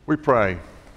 We pray.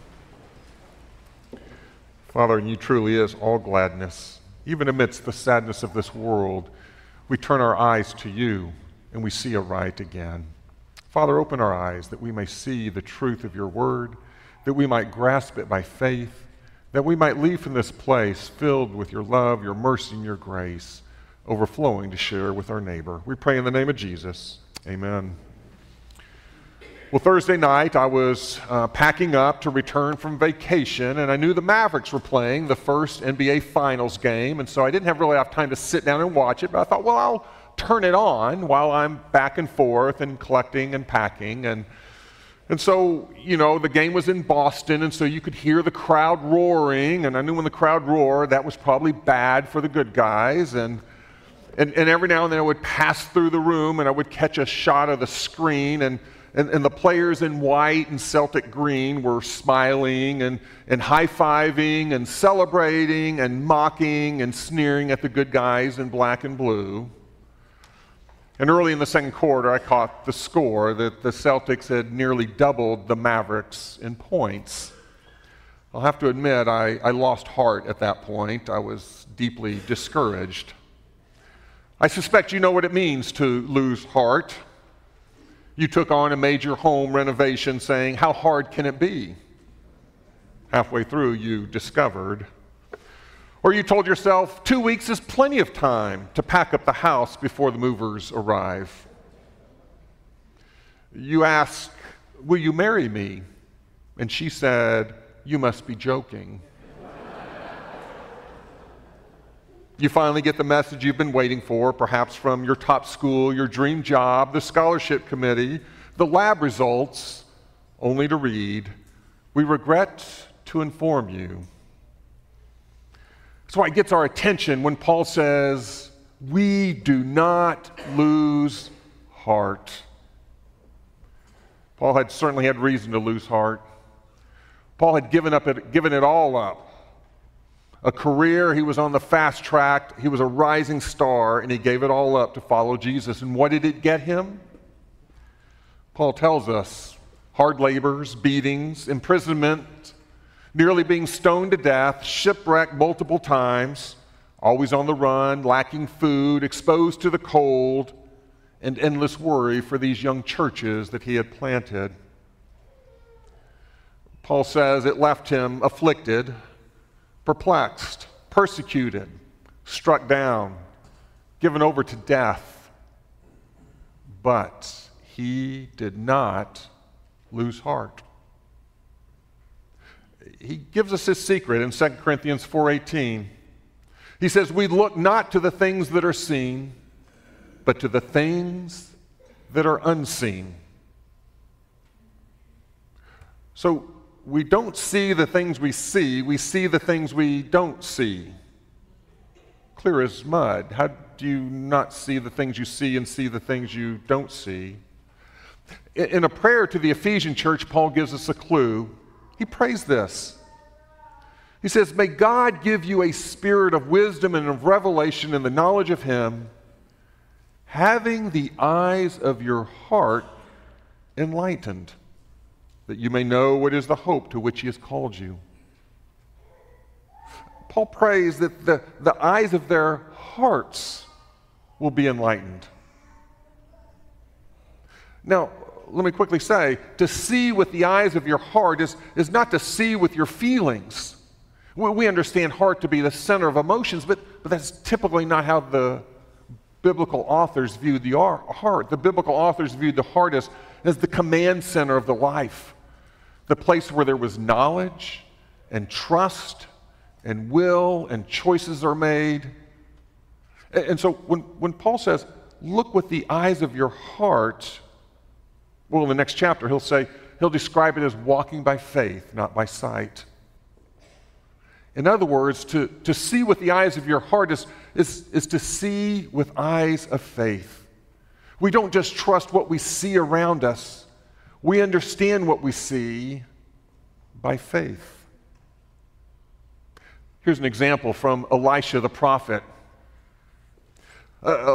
Father, and you truly is all gladness. Even amidst the sadness of this world, we turn our eyes to you and we see aright again. Father, open our eyes that we may see the truth of your word, that we might grasp it by faith, that we might leave from this place filled with your love, your mercy, and your grace, overflowing to share with our neighbor. We pray in the name of Jesus. Amen. Well, Thursday night, I was packing up to return from vacation, and I knew the Mavericks were playing the first NBA Finals game, and so I didn't have really enough time to sit down and watch it, but I thought, well, I'll turn it on while I'm back and forth and collecting and packing. And so, you know, the game was in Boston, and so you could hear the crowd roaring, and I knew when the crowd roared, that was probably bad for the good guys. And every now and then I would pass through the room, and I would catch a shot of the screen, and the players in white and Celtic green were smiling and high-fiving and celebrating and mocking and sneering at the good guys in black and blue. And early in the second quarter, I caught the score that the Celtics had nearly doubled the Mavericks in points. I'll have to admit, I lost heart at that point. I was deeply discouraged. I suspect you know what it means to lose heart. You took on a major home renovation saying, how hard can it be? Halfway through, you discovered. Or you told yourself 2 weeks is plenty of time to pack up the house before the movers arrive. You asked, will you marry me? And she said, you must be joking. You finally get the message you've been waiting for, perhaps from your top school, your dream job, the scholarship committee, the lab results, only to read, we regret to inform you. That's why it gets our attention when Paul says, we do not lose heart. Paul had certainly had reason to lose heart. Paul had given it all up. A career, he was on the fast track, he was a rising star, and he gave it all up to follow Jesus. And what did it get him? Paul tells us, hard labors, beatings, imprisonment, nearly being stoned to death, shipwrecked multiple times, always on the run, lacking food, exposed to the cold, and endless worry for these young churches that he had planted. Paul says it left him afflicted, perplexed, persecuted, struck down, given over to death. But he did not lose heart. He gives us his secret in 2 Corinthians 4:18. He says, we look not to the things that are seen, but to the things that are unseen. So we don't see the things we see the things we don't see. Clear as mud. How do you not see the things you see and see the things you don't see? In a prayer to the Ephesian church, Paul gives us a clue. He prays this. He says, may God give you a spirit of wisdom and of revelation in the knowledge of him, having the eyes of your heart enlightened, that you may know what is the hope to which he has called you. Paul prays that the eyes of their hearts will be enlightened. Now, let me quickly say, to see with the eyes of your heart is not to see with your feelings. We understand heart to be the center of emotions, but that's typically not how the biblical authors viewed the heart. The biblical authors viewed the heart as the command center of the life. The place where there was knowledge and trust and will and choices are made. And so when Paul says, look with the eyes of your heart, well, in the next chapter he'll describe it as walking by faith, not by sight. In other words, to see with the eyes of your heart is to see with eyes of faith. We don't just trust what we see around us. We understand what we see by faith. Here's an example from Elisha the prophet.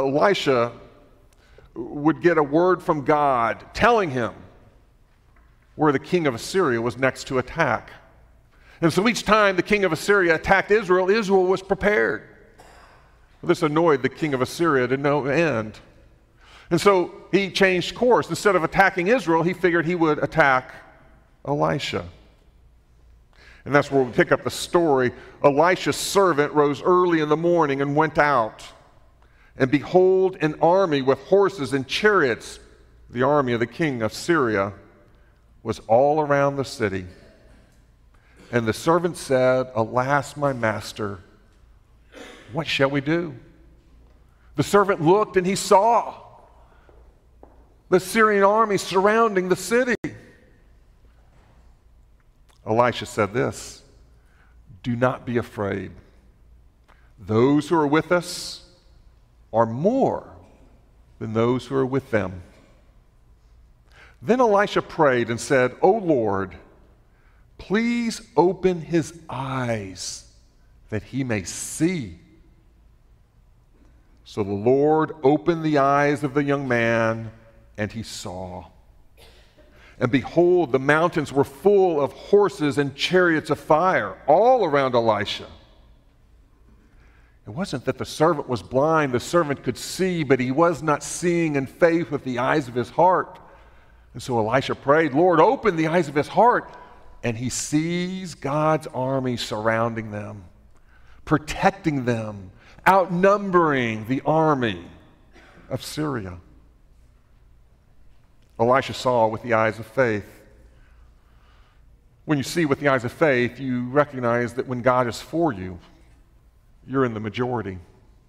Elisha would get a word from God telling him where the king of Assyria was next to attack. And so each time the king of Assyria attacked Israel, Israel was prepared. This annoyed the king of Assyria to no end. And so he changed course. Instead of attacking Israel, he figured he would attack Elisha. And that's where we pick up the story. Elisha's servant rose early in the morning and went out. And behold, an army with horses and chariots, the army of the king of Syria, was all around the city. And the servant said, "Alas, my master, what shall we do?" The servant looked and he saw the Syrian army surrounding the city. Elisha said this, "Do not be afraid. Those who are with us are more than those who are with them." Then Elisha prayed and said, "O Lord, please open his eyes that he may see." So the Lord opened the eyes of the young man, and he saw. And behold, the mountains were full of horses and chariots of fire all around Elisha. It wasn't that the servant was blind. The servant could see, but he was not seeing in faith with the eyes of his heart. And so Elisha prayed, "Lord, open the eyes of his heart." And he sees God's army surrounding them, protecting them, outnumbering the army of Syria. Elisha saw with the eyes of faith. When you see with the eyes of faith, you recognize that when God is for you, you're in the majority.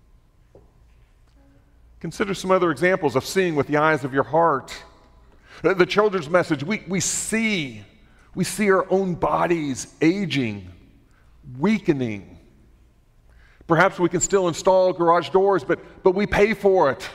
Consider some other examples of seeing with the eyes of your heart. The children's message, we see our own bodies aging, weakening. Perhaps we can still install garage doors, but we pay for it.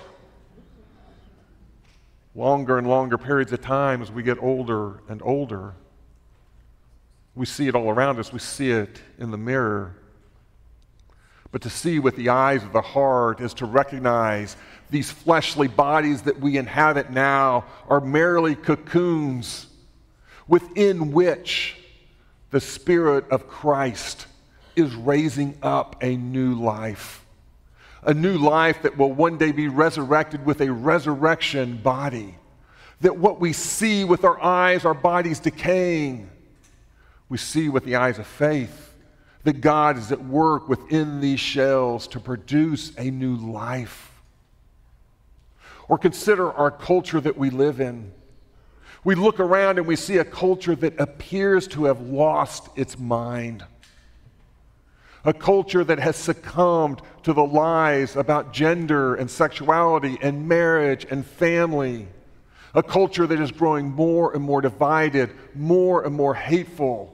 Longer and longer periods of time as we get older and older. We see it all around us. We see it in the mirror. But to see with the eyes of the heart is to recognize these fleshly bodies that we inhabit now are merely cocoons within which the Spirit of Christ is raising up a new life. A new life that will one day be resurrected with a resurrection body. That what we see with our eyes, our bodies decaying, we see with the eyes of faith that God is at work within these shells to produce a new life. Or consider our culture that we live in. We look around and we see a culture that appears to have lost its mind. A culture that has succumbed to the lies about gender and sexuality and marriage and family. A culture that is growing more and more divided, more and more hateful.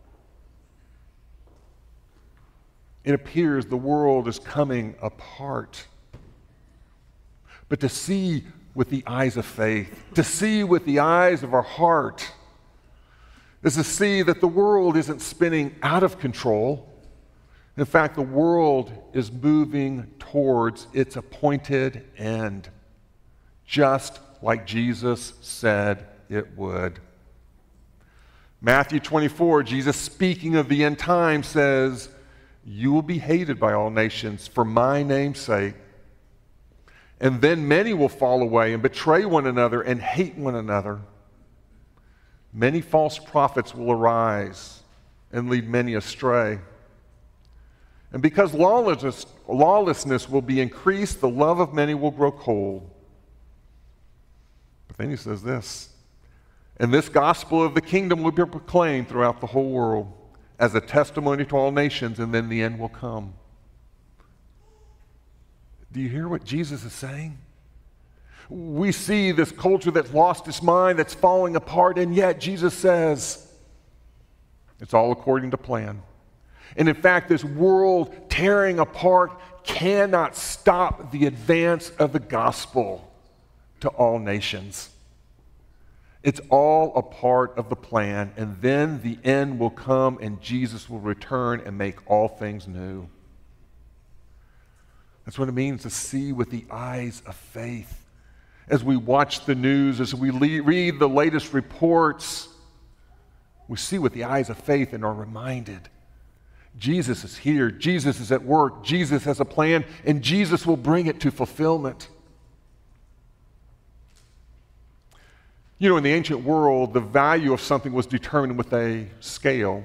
It appears the world is coming apart. But to see with the eyes of faith, to see with the eyes of our heart, is to see that the world isn't spinning out of control. In fact, the world is moving towards its appointed end, just like Jesus said it would. Matthew 24, Jesus speaking of the end time says, "You will be hated by all nations for my name's sake. And then many will fall away and betray one another and hate one another. Many false prophets will arise and lead many astray. And because lawlessness will be increased, the love of many will grow cold." But then he says this, "And this gospel of the kingdom will be proclaimed throughout the whole world as a testimony to all nations, and then the end will come." Do you hear what Jesus is saying? We see this culture that's lost its mind, that's falling apart, and yet Jesus says it's all according to plan. And in fact, this world tearing apart cannot stop the advance of the gospel to all nations. It's all a part of the plan, and then the end will come and Jesus will return and make all things new. That's what it means to see with the eyes of faith. As we watch the news, as we read the latest reports, We see with the eyes of faith and are reminded Jesus is here, Jesus is at work, Jesus has a plan, and Jesus will bring it to fulfillment. You know, in the ancient world, the value of something was determined with a scale.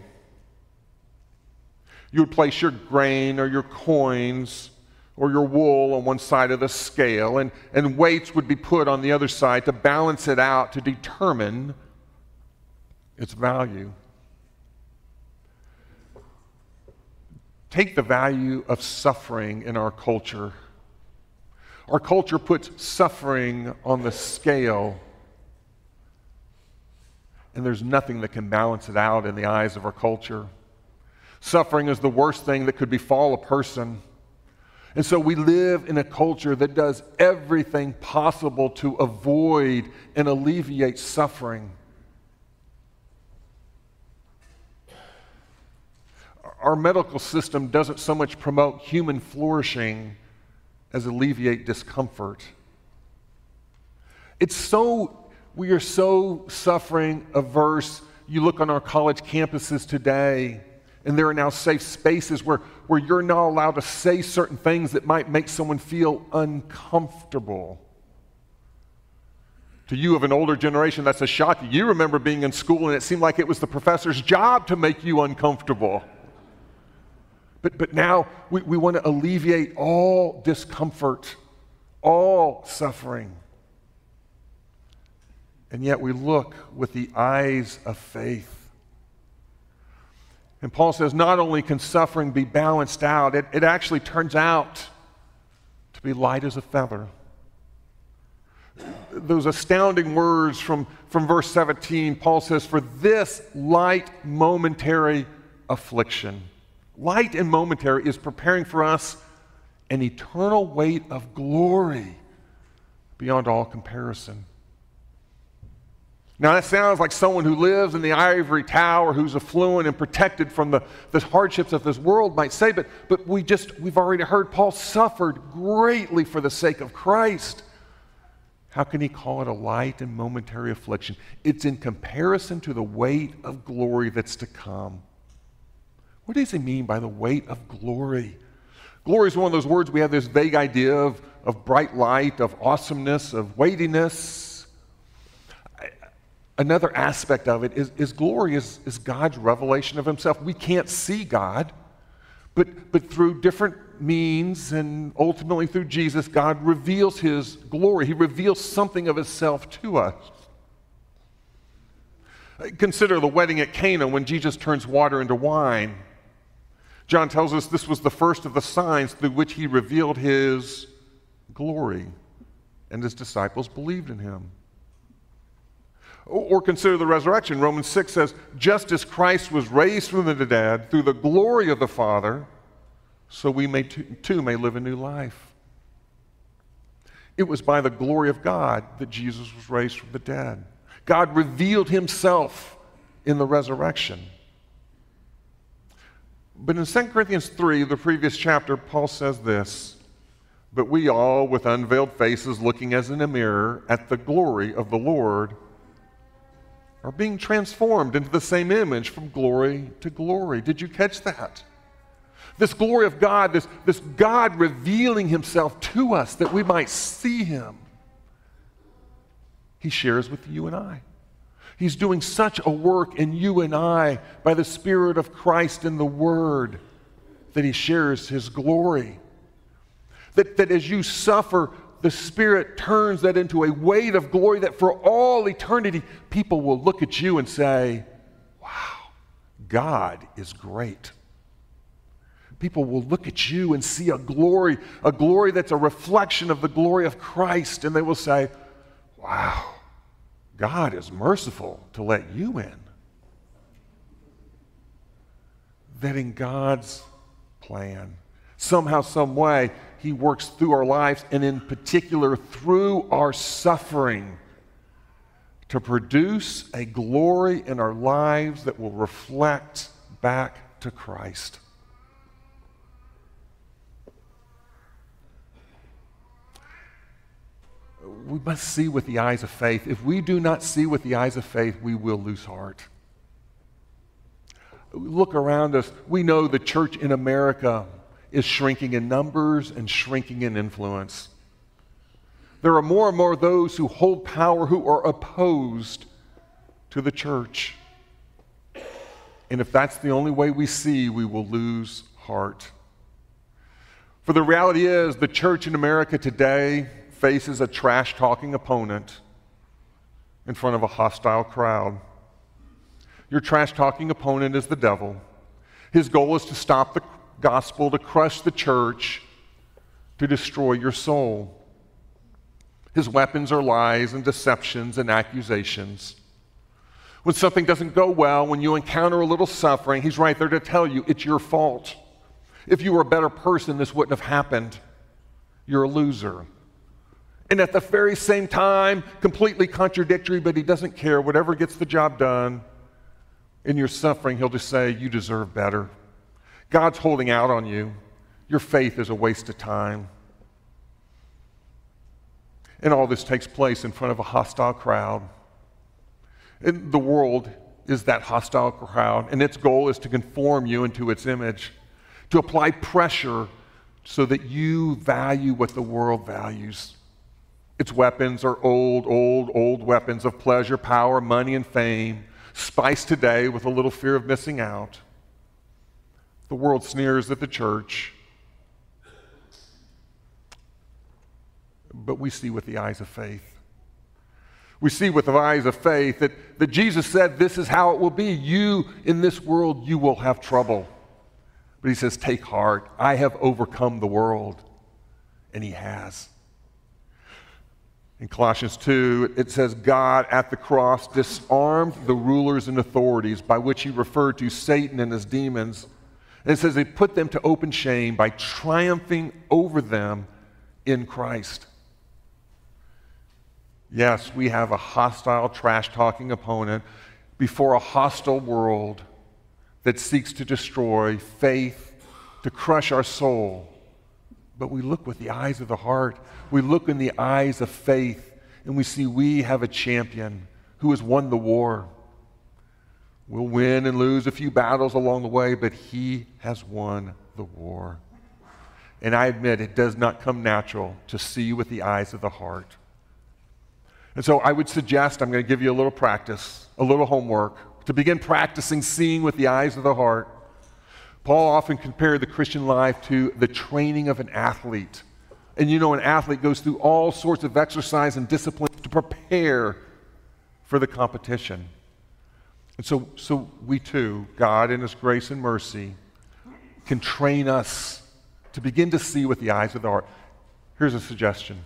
You would place your grain or your coins or your wool on one side of the scale, and weights would be put on the other side to balance it out, to determine its value. Take the value of suffering in our culture. Our culture puts suffering on the scale, and there's nothing that can balance it out in the eyes of our culture. Suffering is the worst thing that could befall a person. And so we live in a culture that does everything possible to avoid and alleviate suffering. Our medical system doesn't so much promote human flourishing as alleviate discomfort. We are so suffering averse. You look on our college campuses today, and there are now safe spaces where you're not allowed to say certain things that might make someone feel uncomfortable. To you of an older generation, that's a shock. You remember being in school and it seemed like it was the professor's job to make you uncomfortable. But now we want to alleviate all discomfort, all suffering. And yet we look with the eyes of faith. And Paul says not only can suffering be balanced out, it actually turns out to be light as a feather. Those astounding words from verse 17, Paul says, for this light momentary affliction. Light and momentary is preparing for us an eternal weight of glory beyond all comparison. Now that sounds like someone who lives in the ivory tower, who's affluent and protected from the hardships of this world might say, but we've already heard Paul suffered greatly for the sake of Christ. How can he call it a light and momentary affliction? It's in comparison to the weight of glory that's to come. What does he mean by the weight of glory? Glory is one of those words we have this vague idea of bright light, of awesomeness, of weightiness. Another aspect of it is glory is God's revelation of himself. We can't see God, but through different means and ultimately through Jesus, God reveals his glory. He reveals something of himself to us. Consider the wedding at Cana when Jesus turns water into wine. John tells us this was the first of the signs through which he revealed his glory, and his disciples believed in him. Or consider the resurrection. Romans 6 says, just as Christ was raised from the dead through the glory of the Father, so we too may live a new life. It was by the glory of God that Jesus was raised from the dead. God revealed himself in the resurrection. But in 2 Corinthians 3, the previous chapter, Paul says this, but we all, with unveiled faces, looking as in a mirror at the glory of the Lord, are being transformed into the same image from glory to glory. Did you catch that? This glory of God, this God revealing himself to us that we might see him, he shares with you and I. He's doing such a work in you and I by the Spirit of Christ in the Word that he shares his glory. That as you suffer, the Spirit turns that into a weight of glory that for all eternity, people will look at you and say, wow, God is great. People will look at you and see a glory that's a reflection of the glory of Christ, and they will say, wow, God is merciful to let you in. That in God's plan, somehow, some way, he works through our lives, and in particular through our suffering, to produce a glory in our lives that will reflect back to Christ. We must see with the eyes of faith. If we do not see with the eyes of faith, we will lose heart. look around us, we know the church in America is shrinking in numbers and shrinking in influence. There are more and more of those who hold power who are opposed to the church. And if that's the only way we see, we will lose heart. For the reality is, the church in America today faces a trash-talking opponent in front of a hostile crowd. Your trash-talking opponent is the devil. His goal is to stop the gospel, to crush the church, to destroy your soul. His weapons are lies and deceptions and accusations. When something doesn't go well, when you encounter a little suffering, he's right there to tell you it's your fault. If you were a better person, this wouldn't have happened. You're a loser. And at the very same time, completely contradictory, but he doesn't care. Whatever gets the job done, in your suffering, he'll just say, you deserve better. God's holding out on you. Your faith is a waste of time. And all this takes place in front of a hostile crowd. And the world is that hostile crowd, and its goal is to conform you into its image, to apply pressure so that you value what the world values. Its weapons are old weapons of pleasure, power, money, and fame, spiced today with a little fear of missing out. The world sneers at the church, but we see with the eyes of faith. We see with the eyes of faith that Jesus said this is how it will be. You, in this world, you will have trouble. But he says, take heart. I have overcome the world. And he has. In Colossians 2, it says, God at the cross disarmed the rulers and authorities, by which he referred to Satan and his demons. And it says he put them to open shame by triumphing over them in Christ. Yes, we have a hostile, trash-talking opponent before a hostile world that seeks to destroy faith, to crush our soul. But we look with the eyes of the heart. We look in the eyes of faith, and we see we have a champion who has won the war. We'll win and lose a few battles along the way, but he has won the war. And I admit it does not come natural to see with the eyes of the heart. And so I would suggest, I'm going to give you a little practice, a little homework, to begin practicing seeing with the eyes of the heart. Paul often compared the Christian life to the training of an athlete. And you know, an athlete goes through all sorts of exercise and discipline to prepare for the competition. And so we too, God in his grace and mercy, can train us to begin to see with the eyes of the heart. Here's a suggestion.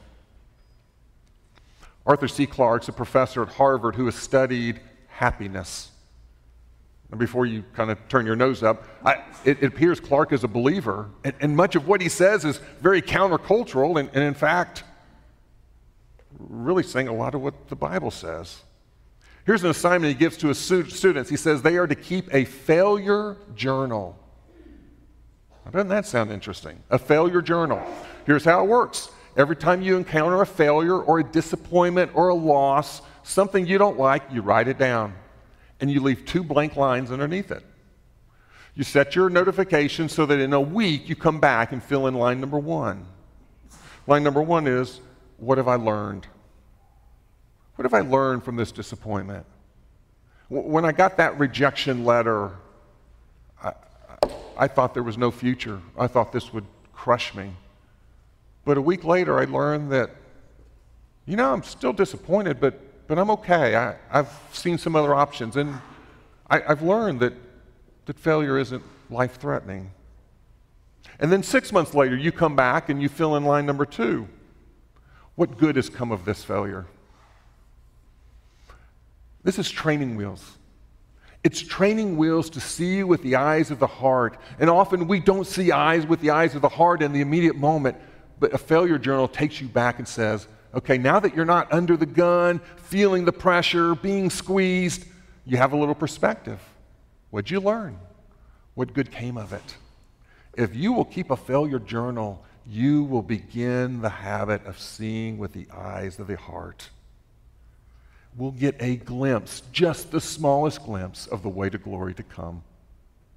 Arthur C. Clarke's a professor at Harvard who has studied happiness. And before you kind of turn your nose up, it appears Clarke is a believer, and much of what he says is very countercultural, and in fact, really saying a lot of what the Bible says. Here's an assignment he gives to his students. He says they are to keep a failure journal. Now, doesn't that sound interesting? A failure journal. Here's how it works. Every time you encounter a failure or a disappointment or a loss, something you don't like, you write it down. And you leave 2 blank lines underneath it. You set your notification so that in a week you come back and fill in line number 1. Line number 1 is, what have I learned? What have I learned from this disappointment? When I got that rejection letter, I thought there was no future. I thought this would crush me. But a week later, I learned that, I'm still disappointed, but I'm okay. I've seen some other options, and I've learned that failure isn't life-threatening. And then 6 months later, you come back and you fill in line number 2. What good has come of this failure? This is training wheels. It's training wheels to see with the eyes of the heart. And often we don't see eyes with the eyes of the heart in the immediate moment. But a failure journal takes you back and says, okay, now that you're not under the gun, feeling the pressure, being squeezed, you have a little perspective. What'd you learn? What good came of it? If you will keep a failure journal, you will begin the habit of seeing with the eyes of the heart. We'll get a glimpse, just the smallest glimpse, of the way to glory to come.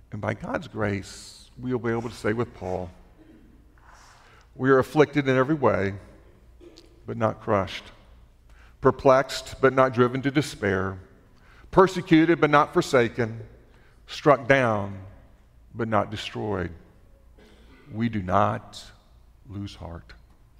And by God's grace, we'll be able to say with Paul, we are afflicted in every way, but not crushed, perplexed, but not driven to despair, persecuted, but not forsaken, struck down, but not destroyed. We do not lose heart.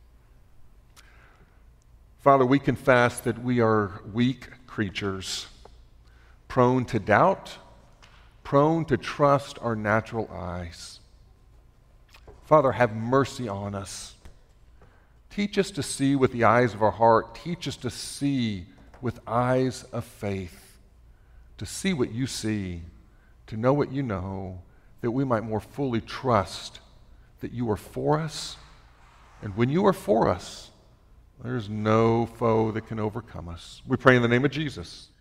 Father, we confess that we are weak creatures, prone to doubt, prone to trust our natural eyes. Father, have mercy on us. Teach us to see with the eyes of our heart. Teach us to see with eyes of faith, to see what you see, to know what you know, that we might more fully trust that you are for us. And when you are for us, there's no foe that can overcome us. We pray in the name of Jesus.